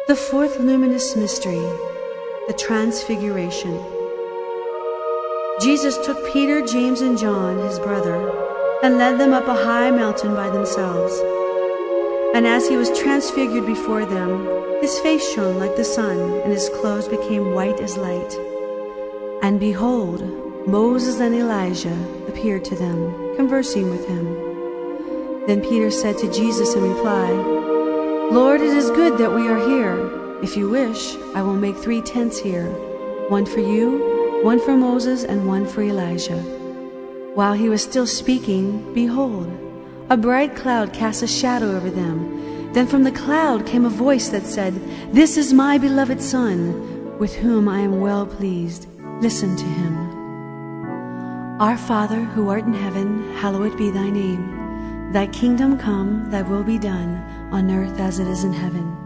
The fourth luminous mystery, the Transfiguration. Jesus took Peter, James, and John, his brother, and led them up a high mountain by themselves. And as he was transfigured before them, his face shone like the sun, and his clothes became white as light. And behold, Moses and Elijah appeared to them, conversing with him. Then Peter said to Jesus in reply, "Lord, it is good that we are here. If you wish, I will make 3 tents here, one for you, one for Moses, and one for Elijah." While he was still speaking, behold, a bright cloud cast a shadow over them. Then from the cloud came a voice that said, "This is my beloved Son, with whom I am well pleased. Listen to him." Our Father, who art in heaven, hallowed be thy name. Thy kingdom come, thy will be done, on earth as it is in heaven.